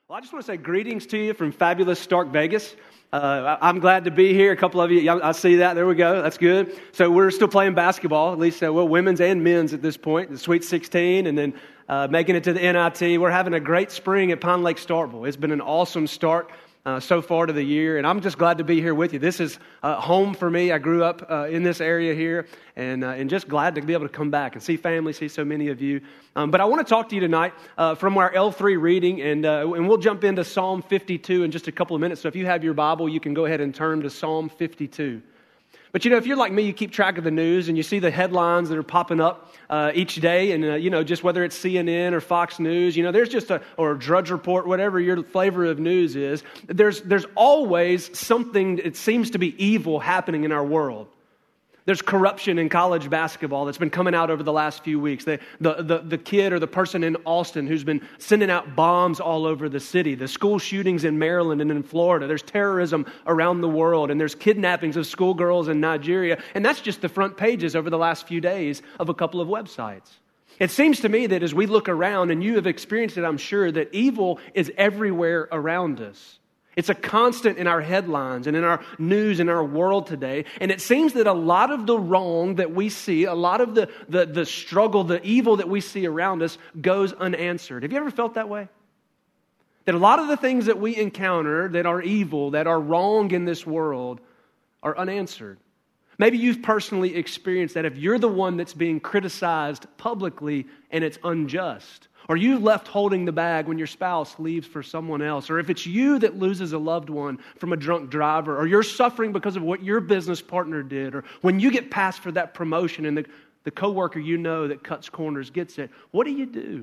Well, I just want to say greetings to you from fabulous Stark Vegas. I'm glad to be here. A couple of you, I see that. There we go. That's good. So we're still playing basketball, at least women's and men's at this point, the Sweet 16, and then making it to the NIT. We're having a great spring at Pine Lake Starkville. It's been an awesome start so far to the year, and I'm just glad to be here with you. This is home for me. I grew up in this area here, and just glad to be able to come back and see family, see so many of you. But I want to talk to you tonight from our L3 reading, and we'll jump into Psalm 52 in just a couple of minutes. So if you have your Bible, you can go ahead and turn to Psalm 52. But, if you're like me, you keep track of the news and you see the headlines that are popping up each day. And, just whether it's CNN or Fox News, there's just or Drudge Report, whatever your flavor of news is, there's always something, it seems to be evil happening in our world. There's corruption in college basketball that's been coming out over the last few weeks. The kid or the person in Austin who's been sending out bombs all over the city. The school shootings in Maryland and in Florida. There's terrorism around the world. And there's kidnappings of schoolgirls in Nigeria. And that's just the front pages over the last few days of a couple of websites. It seems to me that as we look around, and you have experienced it, I'm sure, that evil is everywhere around us. It's a constant in our headlines and in our news in our world today. And it seems that a lot of the wrong that we see, a lot of the struggle, the evil that we see around us goes unanswered. Have you ever felt that way? That a lot of the things that we encounter that are evil, that are wrong in this world are unanswered. Maybe you've personally experienced that if you're the one that's being criticized publicly and it's unjust. Or you left holding the bag when your spouse leaves for someone else. Or if it's you that loses a loved one from a drunk driver. Or you're suffering because of what your business partner did. Or when you get passed for that promotion and the coworker that cuts corners gets it. What do?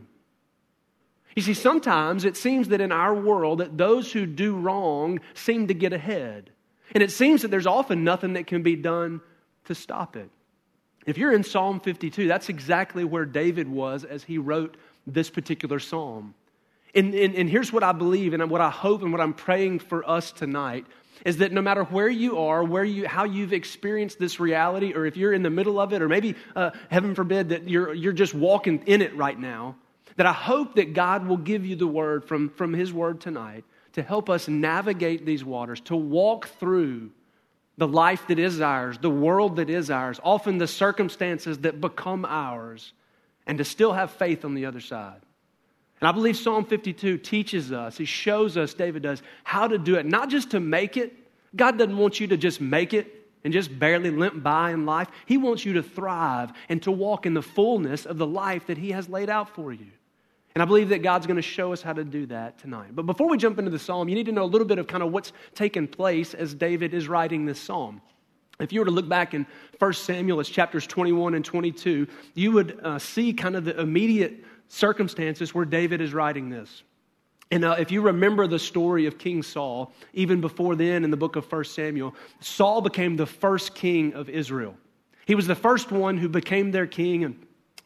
You see, sometimes it seems that in our world that those who do wrong seem to get ahead. And it seems that there's often nothing that can be done to stop it. If you're in Psalm 52, that's exactly where David was as he wrote this particular psalm. And here's what I believe and what I hope and what I'm praying for us tonight is that no matter where you are, how you've experienced this reality, or if you're in the middle of it, or maybe, heaven forbid, that you're just walking in it right now, that I hope that God will give you the word from His word tonight to help us navigate these waters, to walk through the life that is ours, the world that is ours, often the circumstances that become ours, and to still have faith on the other side. And I believe Psalm 52 teaches us, he shows us, David does, how to do it, not just to make it. God doesn't want you to just make it and just barely limp by in life. He wants you to thrive and to walk in the fullness of the life that He has laid out for you. And I believe that God's going to show us how to do that tonight. But before we jump into the psalm, you need to know a little bit of kind of what's taken place as David is writing this psalm. If you were to look back in 1 Samuel, it's chapters 21 and 22, you would see kind of the immediate circumstances where David is writing this. And if you remember the story of King Saul, even before then in the book of 1 Samuel, Saul became the first king of Israel. He was the first one who became their king,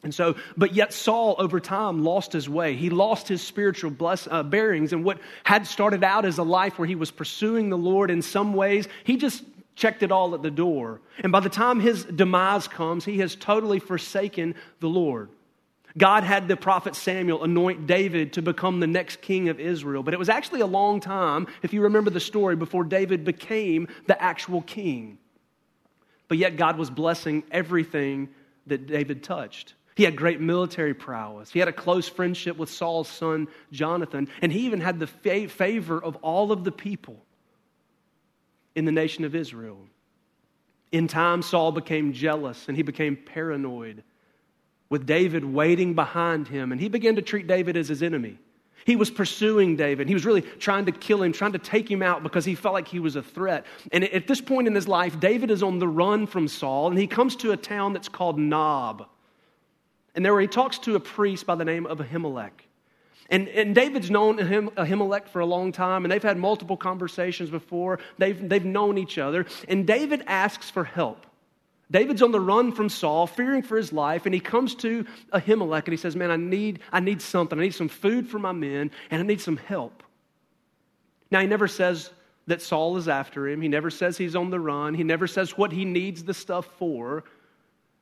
but yet Saul over time lost his way. He lost his spiritual bearings, and what had started out as a life where he was pursuing the Lord in some ways, he just checked it all at the door. And by the time his demise comes, he has totally forsaken the Lord. God had the prophet Samuel anoint David to become the next king of Israel. But it was actually a long time, if you remember the story, before David became the actual king. But yet God was blessing everything that David touched. He had great military prowess. He had a close friendship with Saul's son, Jonathan. And he even had the favor of all of the people in the nation of Israel. In time, Saul became jealous and he became paranoid with David waiting behind him. And he began to treat David as his enemy. He was pursuing David. He was really trying to kill him, trying to take him out because he felt like he was a threat. And at this point in his life, David is on the run from Saul, and he comes to a town that's called Nob. And there he talks to a priest by the name of Ahimelech. And David's known Ahimelech for a long time, and they've had multiple conversations before. They've known each other. And David asks for help. David's on the run from Saul, fearing for his life, and he comes to Ahimelech and he says, man, I need something. I need some food for my men, and I need some help. Now, he never says that Saul is after him. He never says he's on the run. He never says what he needs the stuff for.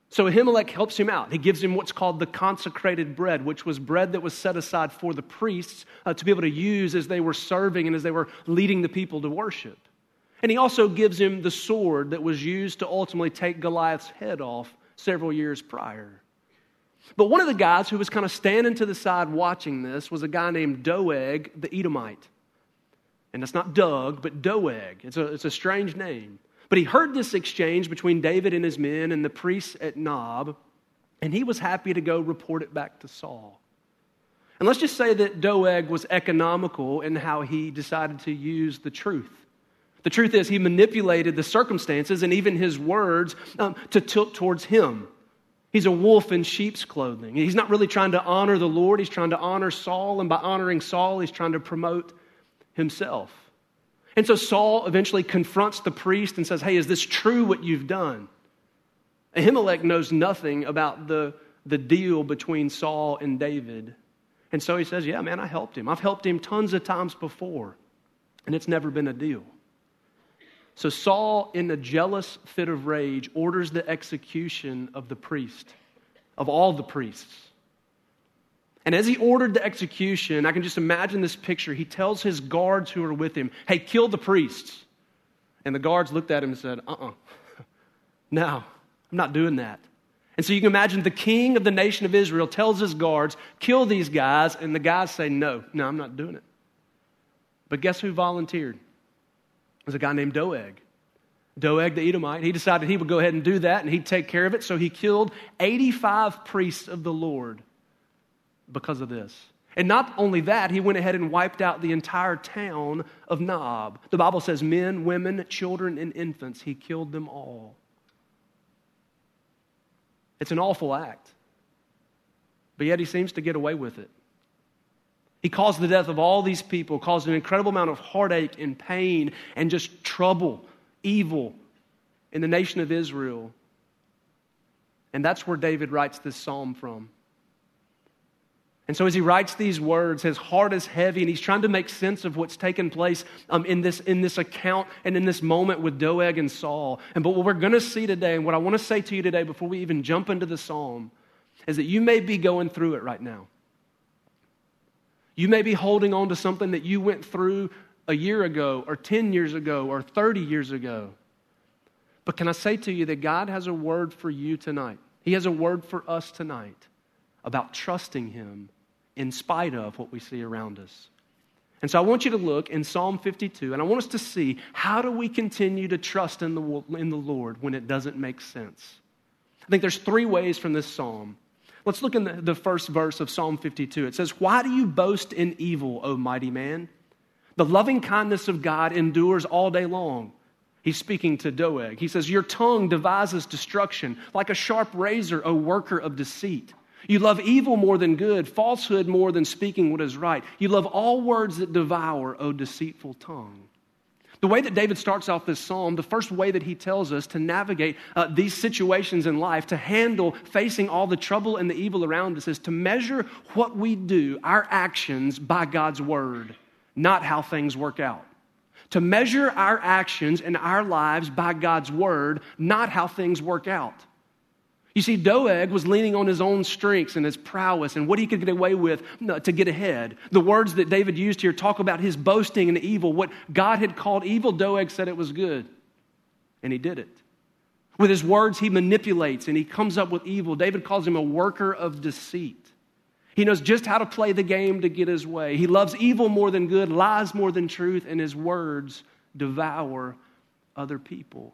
So Ahimelech helps him out. He gives him what's called the consecrated bread, which was bread that was set aside for the priests to be able to use as they were serving and as they were leading the people to worship. And he also gives him the sword that was used to ultimately take Goliath's head off several years prior. But one of the guys who was kind of standing to the side watching this was a guy named Doeg the Edomite. And that's not Doug, but Doeg. It's a strange name. But he heard this exchange between David and his men and the priests at Nob, and he was happy to go report it back to Saul. And let's just say that Doeg was economical in how he decided to use the truth. The truth is he manipulated the circumstances and even his words to tilt towards him. He's a wolf in sheep's clothing. He's not really trying to honor the Lord. He's trying to honor Saul, and by honoring Saul, he's trying to promote himself. And so Saul eventually confronts the priest and says, hey, is this true what you've done? Ahimelech knows nothing about the deal between Saul and David. And so he says, yeah, man, I helped him. I've helped him tons of times before, and it's never been a deal. So Saul, in a jealous fit of rage, orders the execution of the priest, of all the priests. And as he ordered the execution, I can just imagine this picture. He tells his guards who are with him, hey, kill the priests. And the guards looked at him and said, no, I'm not doing that. And so you can imagine the king of the nation of Israel tells his guards, kill these guys, and the guys say, no, I'm not doing it. But guess who volunteered? It was a guy named Doeg. Doeg the Edomite. He decided he would go ahead and do that, and he'd take care of it. So he killed 85 priests of the Lord because of this. And not only that, he went ahead and wiped out the entire town of Nob. The Bible says men, women, children, and infants. He killed them all. It's an awful act. But yet he seems to get away with it. He caused the death of all these people, caused an incredible amount of heartache and pain and just trouble, evil in the nation of Israel. And that's where David writes this psalm from. And so as he writes these words, his heart is heavy, and he's trying to make sense of what's taken place in this account and in this moment with Doeg and Saul. But what we're going to see today, and what I want to say to you today before we even jump into the psalm, is that you may be going through it right now. You may be holding on to something that you went through a year ago, or 10 years ago, or 30 years ago. But can I say to you that God has a word for you tonight? He has a word for us tonight about trusting Him in spite of what we see around us. And so I want you to look in Psalm 52, and I want us to see, how do we continue to trust in the Lord when it doesn't make sense? I think there's 3 ways from this psalm. Let's look in the first verse of Psalm 52. It says, why do you boast in evil, O mighty man? The loving kindness of God endures all day long. He's speaking to Doeg. He says, your tongue devises destruction like a sharp razor, O worker of deceit. You love evil more than good, falsehood more than speaking what is right. You love all words that devour, O deceitful tongue. The way that David starts off this psalm, the first way that he tells us to navigate these situations in life, to handle facing all the trouble and the evil around us, is to measure what we do, our actions, by God's word, not how things work out. To measure our actions and our lives by God's word, not how things work out. You see, Doeg was leaning on his own strengths and his prowess and what he could get away with to get ahead. The words that David used here talk about his boasting and evil. What God had called evil, Doeg said it was good. And he did it. With his words, he manipulates and he comes up with evil. David calls him a worker of deceit. He knows just how to play the game to get his way. He loves evil more than good, lies more than truth, and his words devour other people.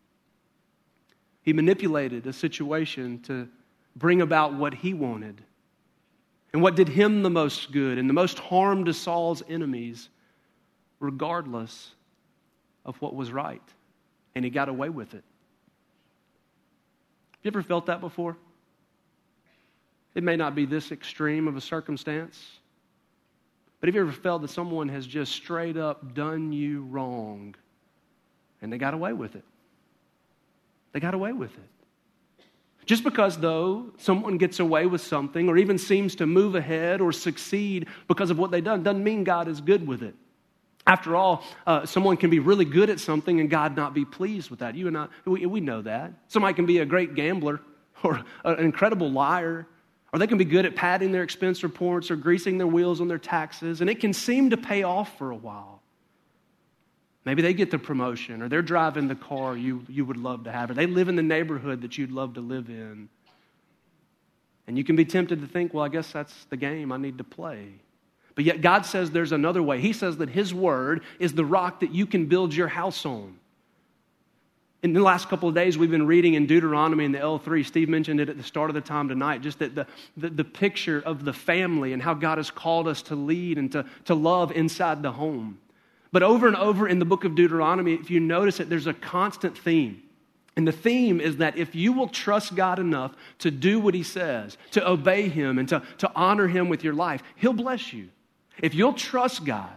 He manipulated a situation to bring about what he wanted and what did him the most good and the most harm to Saul's enemies, regardless of what was right. And he got away with it. Have you ever felt that before? It may not be this extreme of a circumstance, but have you ever felt that someone has just straight up done you wrong and they got away with it? They got away with it. Just because, though, someone gets away with something or even seems to move ahead or succeed because of what they've done, doesn't mean God is good with it. After all, someone can be really good at something and God not be pleased with that. You and I, we know that. Somebody can be a great gambler or an incredible liar, or they can be good at padding their expense reports or greasing their wheels on their taxes, and it can seem to pay off for a while. Maybe they get the promotion, or they're driving the car you would love to have, or they live in the neighborhood that you'd love to live in. And you can be tempted to think, well, I guess that's the game I need to play. But yet God says there's another way. He says that His word is the rock that you can build your house on. In the last couple of days, we've been reading in Deuteronomy in the L3. Steve mentioned it at the start of the time tonight, just that the picture of the family and how God has called us to lead and to love inside the home. But over and over in the book of Deuteronomy, if you notice it, there's a constant theme. And the theme is that if you will trust God enough to do what He says, to obey Him and to honor Him with your life, He'll bless you. If you'll trust God,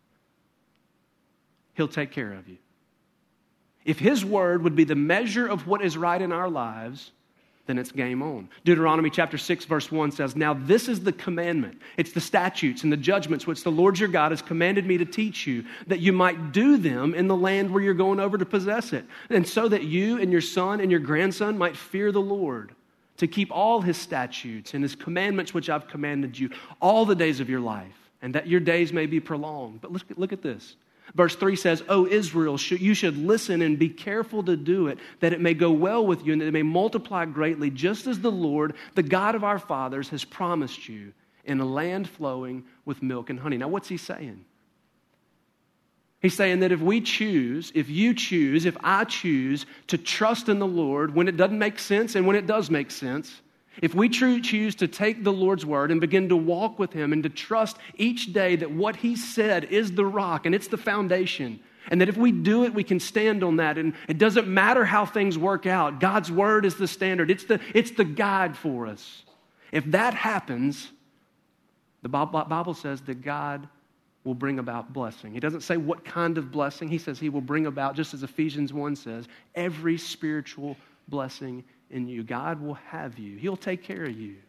He'll take care of you. If His word would be the measure of what is right in our lives, then it's game on. Deuteronomy chapter 6 verse 1 says, "Now this is the commandment. It's the statutes and the judgments which the Lord your God has commanded me to teach you, that you might do them in the land where you're going over to possess it, and so that you and your son and your grandson might fear the Lord, to keep all His statutes and His commandments which I've commanded you all the days of your life, and that your days may be prolonged." But look at this. Verse 3 says, "O Israel, you should listen and be careful to do it, that it may go well with you and that it may multiply greatly, just as the Lord, the God of our fathers, has promised you, in a land flowing with milk and honey." Now, what's He saying? He's saying that if you choose, if I choose to trust in the Lord when it doesn't make sense and when it does make sense, if we choose to take the Lord's word and begin to walk with Him and to trust each day that what He said is the rock and it's the foundation, and that if we do it, we can stand on that, and it doesn't matter how things work out. God's word is the standard. It's the guide for us. If that happens, the Bible says that God will bring about blessing. He doesn't say what kind of blessing. He says He will bring about, just as Ephesians 1 says, every spiritual blessing in you. God will have you. He'll take care of you.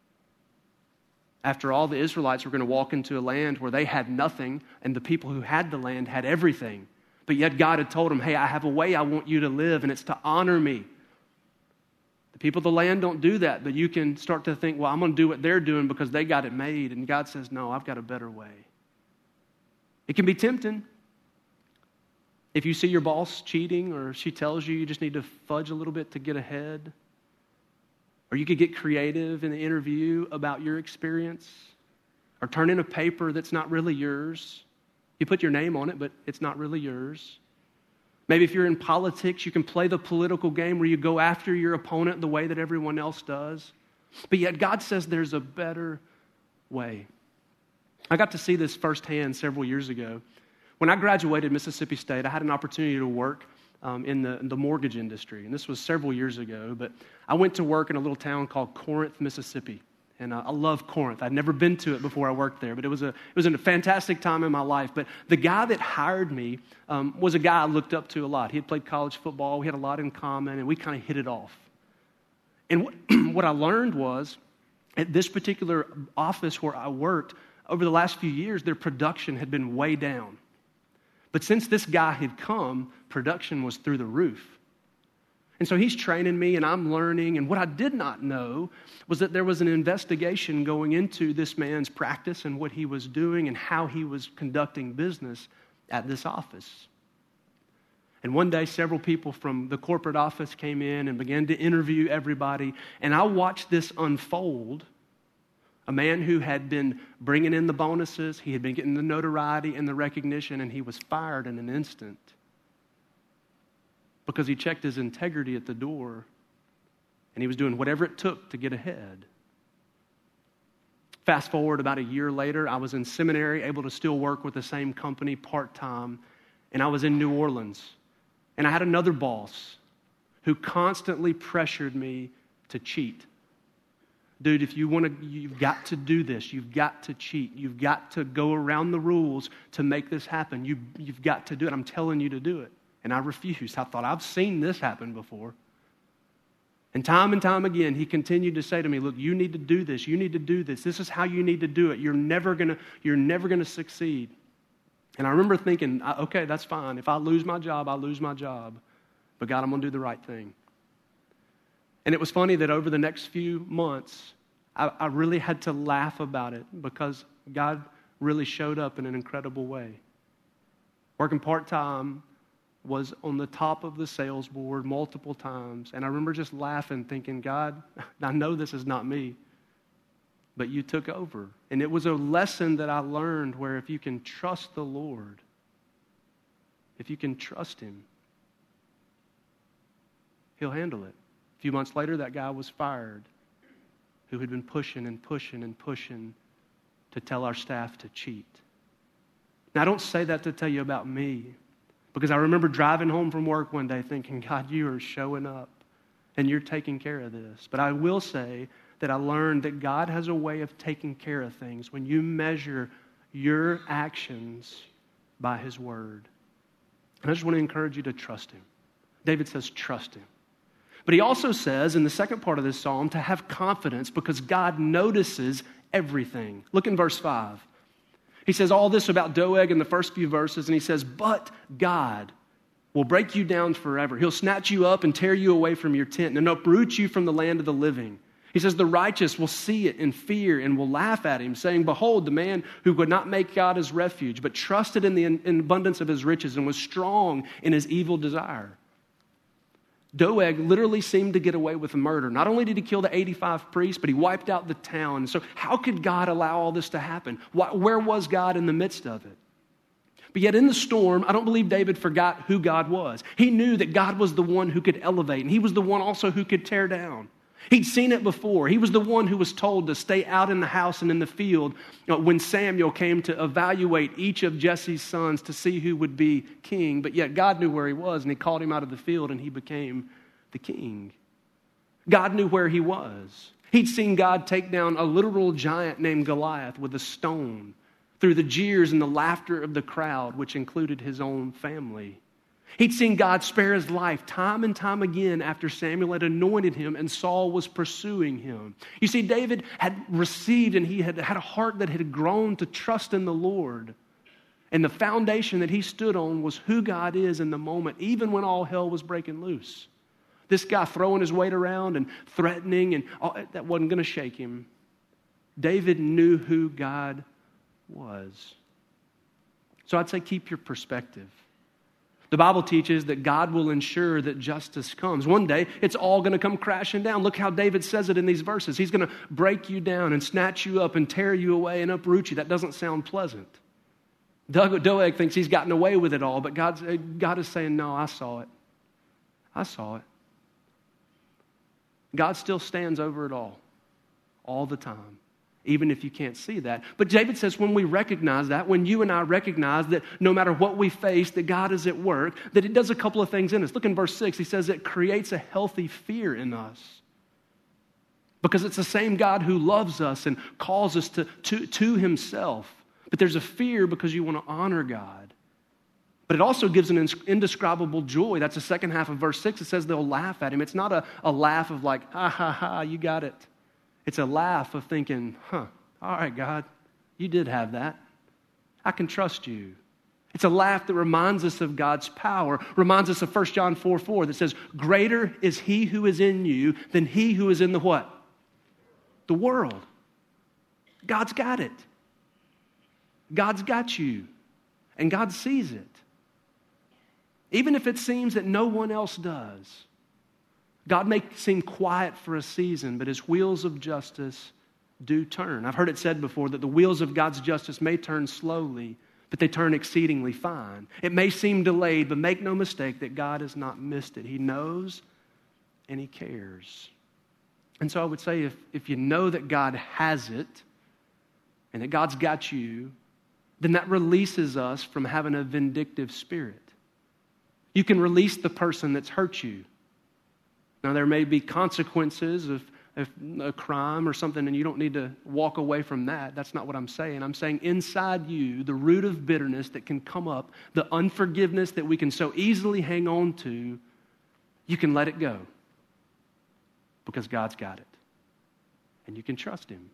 After all, the Israelites were going to walk into a land where they had nothing, and the people who had the land had everything. But yet God had told them, hey, I have a way I want you to live, and it's to honor me. The people of the land don't do that, but you can start to think, well, I'm going to do what they're doing because they got it made. And God says, no, I've got a better way. It can be tempting. If you see your boss cheating, or she tells you just need to fudge a little bit to get ahead, or you could get creative in the interview about your experience, or turn in a paper that's not really yours. You put your name on it, but it's not really yours. Maybe if you're in politics, you can play the political game where you go after your opponent the way that everyone else does. But yet God says there's a better way. I got to see this firsthand several years ago. When I graduated Mississippi State, I had an opportunity to work in the mortgage industry. And this was several years ago. But I went to work in a little town called Corinth, Mississippi. And I love Corinth. I'd never been to it before I worked there. But it was a fantastic time in my life. But the guy that hired me was a guy I looked up to a lot. He had played college football. We had a lot in common. And we kind of hit it off. And what I learned was, at this particular office where I worked, over the last few years, their production had been way down. But since this guy had come, production was through the roof. And so he's training me and I'm learning. And what I did not know was that there was an investigation going into this man's practice and what he was doing and how he was conducting business at this office. And one day, several people from the corporate office came in and began to interview everybody. And I watched this unfold. A man who had been bringing in the bonuses, he had been getting the notoriety and the recognition, and he was fired in an instant because he checked his integrity at the door, and he was doing whatever it took to get ahead. Fast forward about a year later, I was in seminary, able to still work with the same company part-time, and I was in New Orleans, and I had another boss who constantly pressured me to cheat. Dude, if you want to, you've got to do this. You've got to cheat. You've got to go around the rules to make this happen. You've got to do it. I'm telling you to do it. And I refused. I thought, I've seen this happen before. And time again, he continued to say to me, look, you need to do this. You need to do this. This is how you need to do it. You're never gonna succeed. And I remember thinking, okay, that's fine. If I lose my job, I lose my job. But God, I'm going to do the right thing. And it was funny that over the next few months, I really had to laugh about it because God really showed up in an incredible way. Working part-time, was on the top of the sales board multiple times. And I remember just laughing, thinking, God, I know this is not me, but you took over. And it was a lesson that I learned where if you can trust the Lord, if you can trust him, he'll handle it. A few months later, that guy was fired who had been pushing and pushing and pushing to tell our staff to cheat. Now, I don't say that to tell you about me, because I remember driving home from work one day thinking, God, you are showing up and you're taking care of this. But I will say that I learned that God has a way of taking care of things when you measure your actions by his word. And I just want to encourage you to trust him. David says, trust him. But he also says in the second part of this psalm to have confidence because God notices everything. Look in verse 5. He says all this about Doeg in the first few verses, and he says, but God will break you down forever. He'll snatch you up and tear you away from your tent and uproot you from the land of the living. He says the righteous will see it in fear and will laugh at him, saying, behold, the man who could not make God his refuge, but trusted in the abundance of his riches and was strong in his evil desire. Doeg literally seemed to get away with murder. Not only did he kill the 85 priests, but he wiped out the town. So how could God allow all this to happen? Where was God in the midst of it? But yet in the storm, I don't believe David forgot who God was. He knew that God was the one who could elevate, and he was the one also who could tear down. He'd seen it before. He was the one who was told to stay out in the house and in the field when Samuel came to evaluate each of Jesse's sons to see who would be king. But yet God knew where he was, and he called him out of the field, and he became the king. God knew where he was. He'd seen God take down a literal giant named Goliath with a stone through the jeers and the laughter of the crowd, which included his own family. He'd seen God spare his life time and time again after Samuel had anointed him and Saul was pursuing him. You see, David had received and he had a heart that had grown to trust in the Lord. And the foundation that he stood on was who God is in the moment, even when all hell was breaking loose. This guy throwing his weight around and threatening, and that wasn't going to shake him. David knew who God was. So I'd say keep your perspective. The Bible teaches that God will ensure that justice comes. One day, it's all going to come crashing down. Look how David says it in these verses. He's going to break you down and snatch you up and tear you away and uproot you. That doesn't sound pleasant. Doeg thinks he's gotten away with it all, but God is saying, no, I saw it. I saw it. God still stands over it all the time, even if you can't see that. But David says when we recognize that, when you and I recognize that no matter what we face, that God is at work, that it does a couple of things in us. Look in verse 6. He says it creates a healthy fear in us. Because it's the same God who loves us and calls us to himself. But there's a fear because you want to honor God. But it also gives an indescribable joy. That's the second half of verse 6. It says they'll laugh at him. It's not a laugh of like, ha, ha, ha, you got it. It's a laugh of thinking, all right, God, you did have that. I can trust you. It's a laugh that reminds us of God's power, reminds us of 1 John 4:4 that says, greater is he who is in you than he who is in the what? The world. God's got it. God's got you. And God sees it. Even if it seems that no one else does. God may seem quiet for a season, but his wheels of justice do turn. I've heard it said before that the wheels of God's justice may turn slowly, but they turn exceedingly fine. It may seem delayed, but make no mistake that God has not missed it. He knows and he cares. And so I would say if you know that God has it and that God's got you, then that releases us from having a vindictive spirit. You can release the person that's hurt you. Now, there may be consequences of a crime or something, and you don't need to walk away from that. That's not what I'm saying. I'm saying inside you, the root of bitterness that can come up, the unforgiveness that we can so easily hang on to, you can let it go because God's got it. And you can trust him.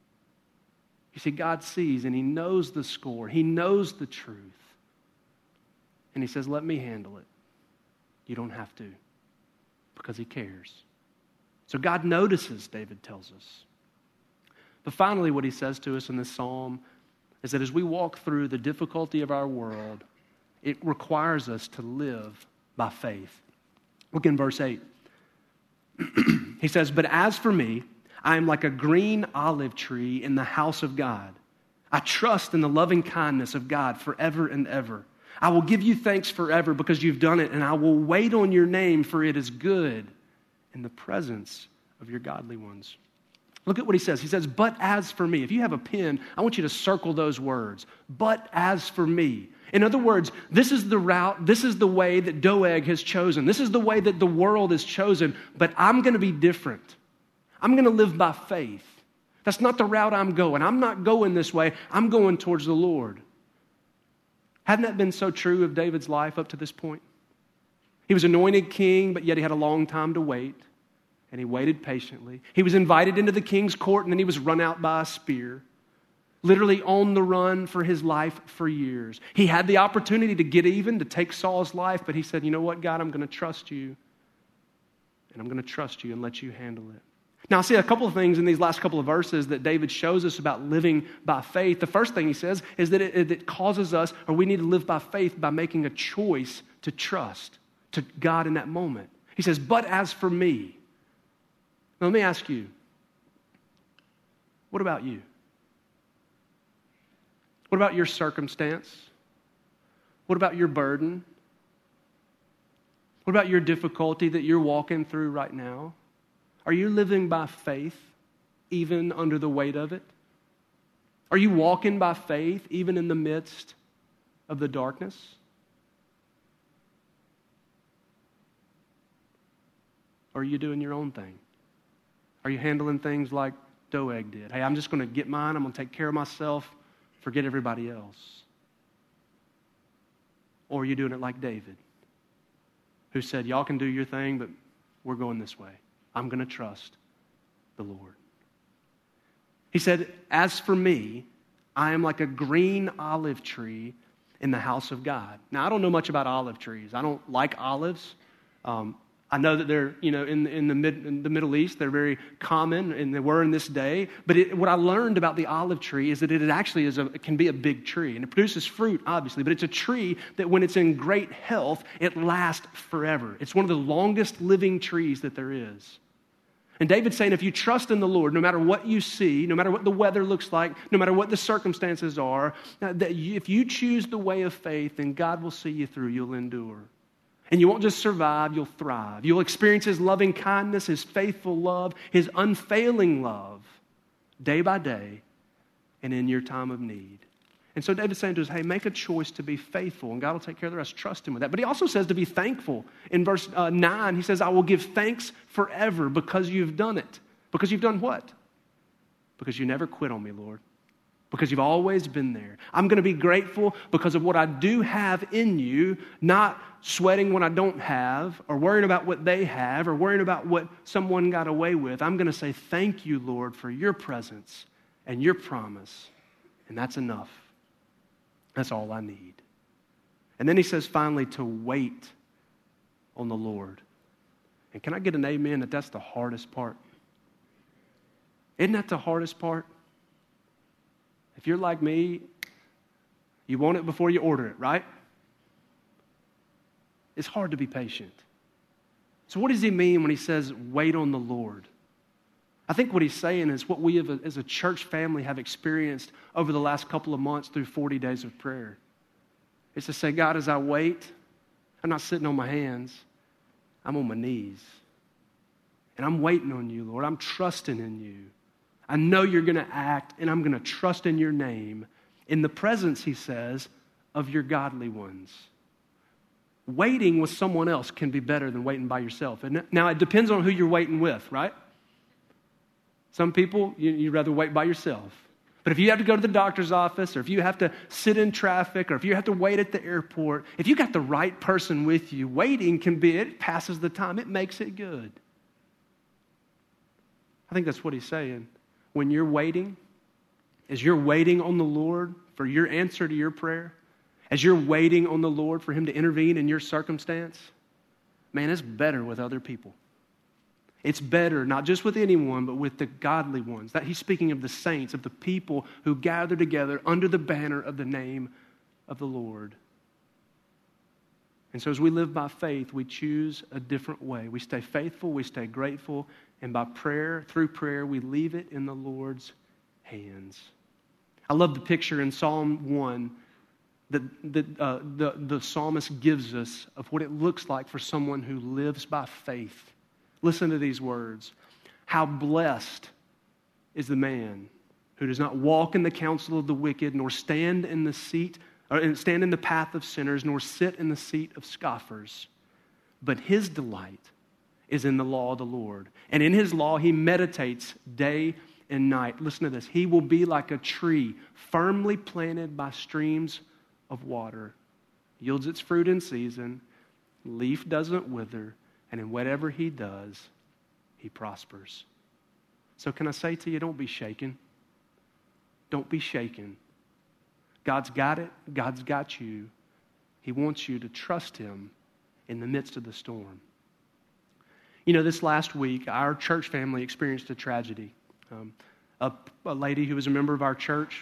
You see, God sees and he knows the score. He knows the truth. And he says, let me handle it. You don't have to, because he cares. So God notices, David tells us. But finally, what he says to us in this psalm is that as we walk through the difficulty of our world, it requires us to live by faith. Look in verse 8. He says, "But as for me, I am like a green olive tree in the house of God. I trust in the loving kindness of God forever and ever. I will give you thanks forever because you've done it, and I will wait on your name, for it is good in the presence of your godly ones." Look at what he says. He says, "But as for me." If you have a pen, I want you to circle those words. "But as for me." In other words, this is the route, this is the way that Doeg has chosen. This is the way that the world has chosen, but I'm going to be different. I'm going to live by faith. That's not the route I'm going. I'm not going this way. I'm going towards the Lord. Hadn't that been so true of David's life up to this point? He was anointed king, but yet he had a long time to wait, and he waited patiently. He was invited into the king's court, and then he was run out by a spear. Literally on the run for his life for years. He had the opportunity to get even, to take Saul's life, but he said, "You know what, God, I'm going to trust you, and I'm going to trust you and let you handle it." Now, I see a couple of things in these last couple of verses that David shows us about living by faith. The first thing he says is that it causes us, or we need to live by faith by making a choice to trust to God in that moment. He says, "But as for me." Now, let me ask you, what about you? What about your circumstance? What about your burden? What about your difficulty that you're walking through right now? Are you living by faith even under the weight of it? Are you walking by faith even in the midst of the darkness? Or are you doing your own thing? Are you handling things like Doeg did? Hey, I'm just going to get mine. I'm going to take care of myself. Forget everybody else. Or are you doing it like David, who said, "Y'all can do your thing, but we're going this way. I'm going to trust the Lord." He said, "As for me, I am like a green olive tree in the house of God." Now, I don't know much about olive trees. I don't like olives. I know that they're, in the Middle East, they're very common, and they were in this day. But what I learned about the olive tree is that it actually it can be a big tree, and it produces fruit, obviously. But it's a tree that, when it's in great health, it lasts forever. It's one of the longest living trees that there is. And David's saying, if you trust in the Lord, no matter what you see, no matter what the weather looks like, no matter what the circumstances are, if you choose the way of faith, then God will see you through. You'll endure. And you won't just survive, you'll thrive. You'll experience His loving kindness, His faithful love, His unfailing love, day by day, and in your time of need. And so David's saying to us, hey, make a choice to be faithful, and God will take care of the rest. Trust Him with that. But He also says to be thankful. In verse 9, He says, I will give thanks forever because you've done it. Because you've done what? Because you never quit on me, Lord. Because you've always been there. I'm going to be grateful because of what I do have in you, not sweating when I don't have, or worrying about what they have, or worrying about what someone got away with. I'm going to say, thank you, Lord, for your presence and your promise. And that's enough. That's all I need. And then he says finally to wait on the Lord. And can I get an amen that that's the hardest part? Isn't that the hardest part? If you're like me, you want it before you order it, right? It's hard to be patient. So what does he mean when he says, wait on the Lord? I think what he's saying is what we as a church family have experienced over the last couple of months through 40 days of prayer. It's to say, God, as I wait, I'm not sitting on my hands. I'm on my knees. And I'm waiting on you, Lord. I'm trusting in you. I know you're going to act, and I'm going to trust in your name in the presence, he says, of your godly ones. Waiting with someone else can be better than waiting by yourself. And now, it depends on who you're waiting with, right? Some people, you'd rather wait by yourself. But if you have to go to the doctor's office, or if you have to sit in traffic, or if you have to wait at the airport, if you got the right person with you, waiting it passes the time. It makes it good. I think that's what he's saying. When you're waiting, as you're waiting on the Lord for your answer to your prayer, as you're waiting on the Lord for Him to intervene in your circumstance, man, it's better with other people. It's better, not just with anyone, but with the godly ones. That he's speaking of the saints, of the people who gather together under the banner of the name of the Lord. And so as we live by faith, we choose a different way. We stay faithful, we stay grateful, and by prayer, through prayer, we leave it in the Lord's hands. I love the picture in Psalm 1 that the psalmist gives us of what it looks like for someone who lives by faith. Listen to these words. How blessed is the man who does not walk in the counsel of the wicked, nor stand in the path of sinners, nor sit in the seat of scoffers. But his delight is in the law of the Lord. And in his law he meditates day and night. Listen to this. He will be like a tree firmly planted by streams of water. Yields its fruit in season. Leaf doesn't wither. And in whatever he does, he prospers. So can I say to you, don't be shaken. Don't be shaken. God's got it. God's got you. He wants you to trust him in the midst of the storm. You know, this last week, our church family experienced a tragedy. A lady who was a member of our church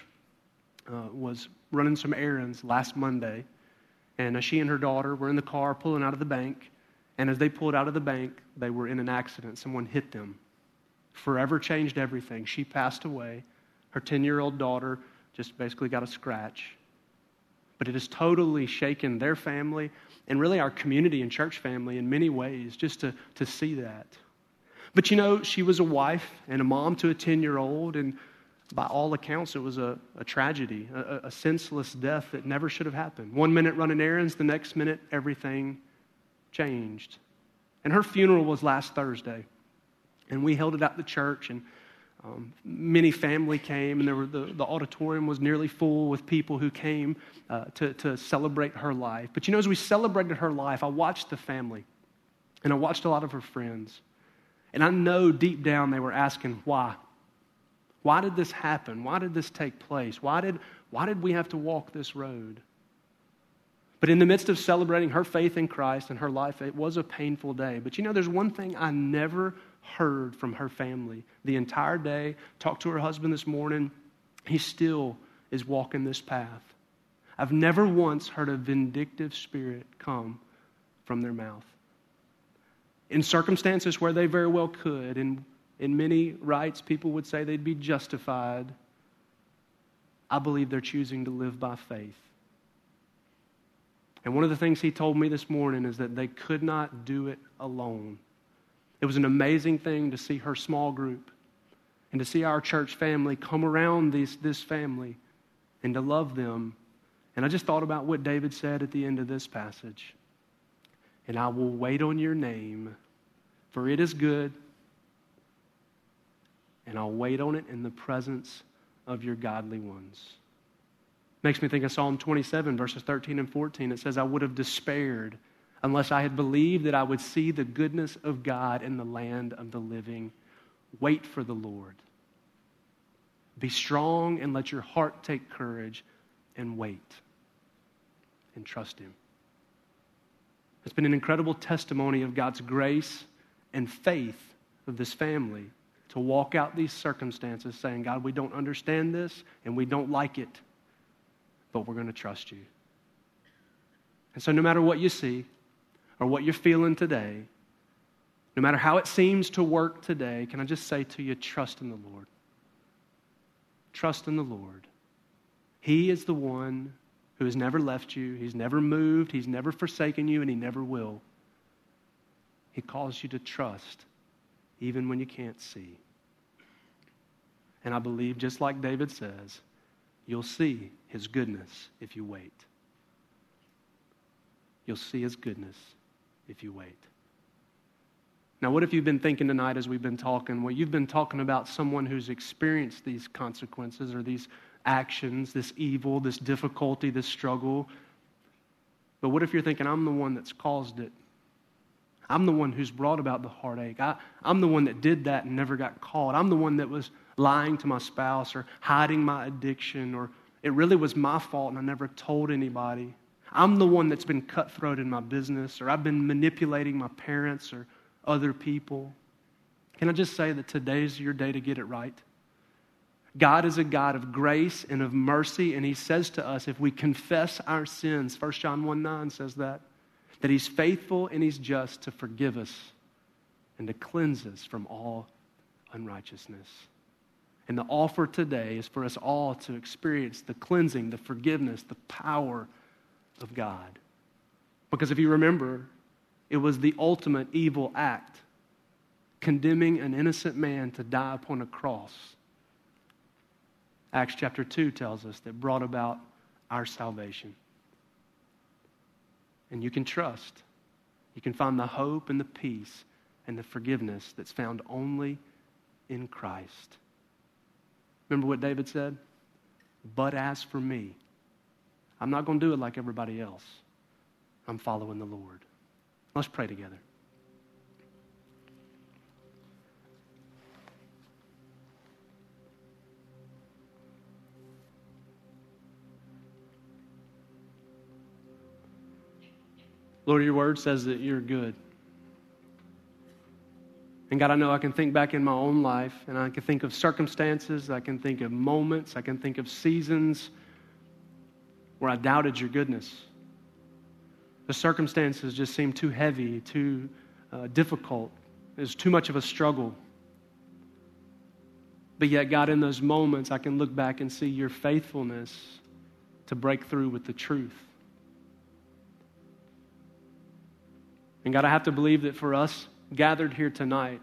was running some errands last Monday, and she and her daughter were in the car pulling out of the bank, and as they pulled out of the bank, they were in an accident. Someone hit them. Forever changed everything. She passed away. Her 10-year-old daughter just basically got a scratch. But it has totally shaken their family and really our community and church family in many ways, just to see that. But you know, she was a wife and a mom to a 10-year-old, and by all accounts, it was a tragedy, a senseless death that never should have happened. 1 minute running errands, the next minute everything changed. And her funeral was last Thursday, and we held it at the church, and many family came, and the auditorium was nearly full with people who came to celebrate her life. But you know, as we celebrated her life, I watched the family, and I watched a lot of her friends. And I know deep down they were asking, why? Why did this happen? Why did this take place? Why did we have to walk this road? But in the midst of celebrating her faith in Christ and her life, it was a painful day. But you know, there's one thing I never heard from her family the entire day. Talked to her husband this morning. He still is walking this path. I've never once heard a vindictive spirit come from their mouth. In circumstances where they very well could, and in many rights people would say they'd be justified, I believe they're choosing to live by faith. And one of the things he told me this morning is that they could not do it alone. It was an amazing thing to see her small group and to see our church family come around this family and to love them. And I just thought about what David said at the end of this passage. And I will wait on your name, for it is good, and I'll wait on it in the presence of your godly ones. Makes me think of Psalm 27, verses 13 and 14. It says, I would have despaired unless I had believed that I would see the goodness of God in the land of the living. Wait for the Lord. Be strong and let your heart take courage and wait and trust him. It's been an incredible testimony of God's grace and faith of this family to walk out these circumstances saying, God, we don't understand this and we don't like it, but we're going to trust you. And so no matter what you see or what you're feeling today, no matter how it seems to work today, can I just say to you, trust in the Lord. Trust in the Lord. He is the one who has never left you. He's never moved. He's never forsaken you, and he never will. He calls you to trust even when you can't see. And I believe, just like David says, you'll see his goodness if you wait. You'll see his goodness if you wait. Now, what if you've been thinking tonight as we've been talking? Well, you've been talking about someone who's experienced these consequences or these actions, this evil, this difficulty, this struggle. But what if you're thinking, I'm the one that's caused it? I'm the one who's brought about the heartache. I'm the one that did that and never got caught. I'm the one that was lying to my spouse or hiding my addiction, or it really was my fault and I never told anybody. I'm the one that's been cutthroat in my business, or I've been manipulating my parents or other people. Can I just say that today's your day to get it right? God is a God of grace and of mercy, and he says to us, if we confess our sins, 1 John 1:9 says that he's faithful and he's just to forgive us and to cleanse us from all unrighteousness. And the offer today is for us all to experience the cleansing, the forgiveness, the power of God. Because if you remember, it was the ultimate evil act, condemning an innocent man to die upon a cross. Acts chapter 2 tells us that brought about our salvation. And you can trust. You can find the hope and the peace and the forgiveness that's found only in Christ. Remember what David said? But as for me, I'm not going to do it like everybody else. I'm following the Lord. Let's pray together. Lord, your word says that you're good. And God, I know I can think back in my own life, and I can think of circumstances, I can think of moments, I can think of seasons where I doubted your goodness. The circumstances just seemed too heavy, too difficult. It was too much of a struggle. But yet, God, in those moments, I can look back and see your faithfulness to break through with the truth. And God, I have to believe that for us gathered here tonight,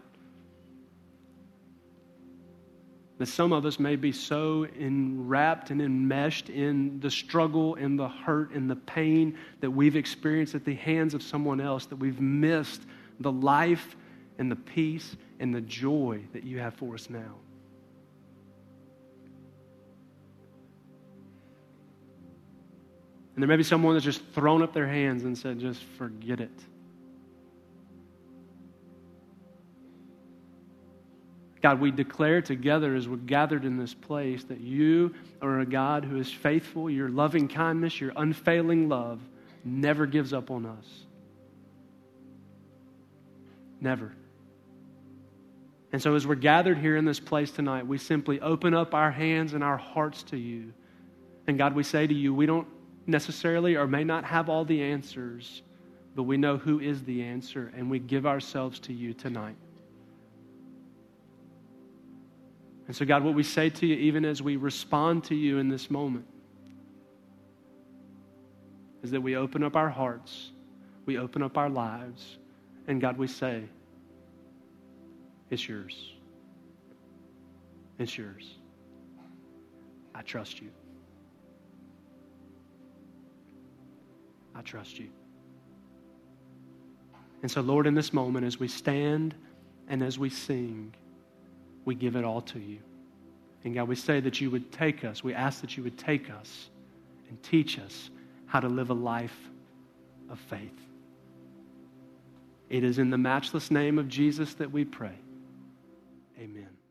that some of us may be so enwrapped and enmeshed in the struggle and the hurt and the pain that we've experienced at the hands of someone else that we've missed the life and the peace and the joy that you have for us now. And there may be someone that's just thrown up their hands and said, just forget it. God, we declare together as we're gathered in this place that you are a God who is faithful. Your loving kindness, your unfailing love never gives up on us. Never. And so as we're gathered here in this place tonight, we simply open up our hands and our hearts to you. And God, we say to you, we don't necessarily or may not have all the answers, but we know who is the answer, and we give ourselves to you tonight. And so, God, what we say to you, even as we respond to you in this moment, is that we open up our hearts, we open up our lives, and God, we say, it's yours. It's yours. I trust you. I trust you. And so, Lord, in this moment, as we stand and as we sing, we give it all to you. And God, we say that you would take us. We ask that you would take us and teach us how to live a life of faith. It is in the matchless name of Jesus that we pray. Amen.